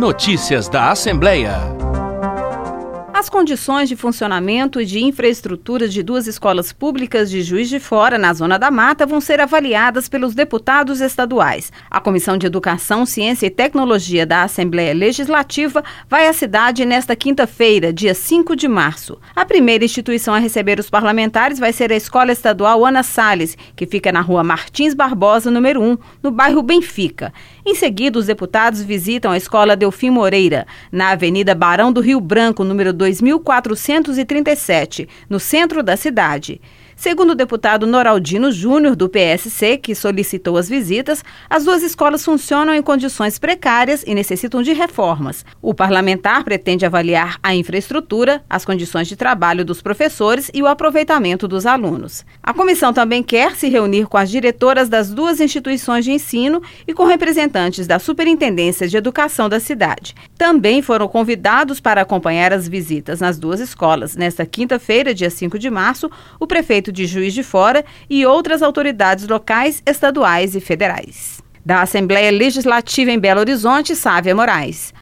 Notícias da Assembleia. As condições de funcionamento e de infraestrutura de duas escolas públicas de Juiz de Fora, na Zona da Mata, vão ser avaliadas pelos deputados estaduais. A Comissão de Educação, Ciência e Tecnologia da Assembleia Legislativa vai à cidade nesta quinta-feira, dia 5 de março. A primeira instituição a receber os parlamentares vai ser a Escola Estadual Ana Salles, que fica na Rua Martins Barbosa, número 1, no bairro Benfica. Em seguida, os deputados visitam a Escola Delfim Moreira, na Avenida Barão do Rio Branco, número 2437, no centro da cidade. Segundo o deputado Noraldino Júnior, do PSC, que solicitou as visitas, as duas escolas funcionam em condições precárias e necessitam de reformas. O parlamentar pretende avaliar a infraestrutura, as condições de trabalho dos professores e o aproveitamento dos alunos. A comissão também quer se reunir com as diretoras das duas instituições de ensino e com representantes da Superintendência de Educação da cidade. Também foram convidados para acompanhar as visitas nas duas escolas. Nesta quinta-feira, dia 5 de março, o prefeito de Juiz de Fora e outras autoridades locais, estaduais e federais. Da Assembleia Legislativa em Belo Horizonte, Sávia Moraes.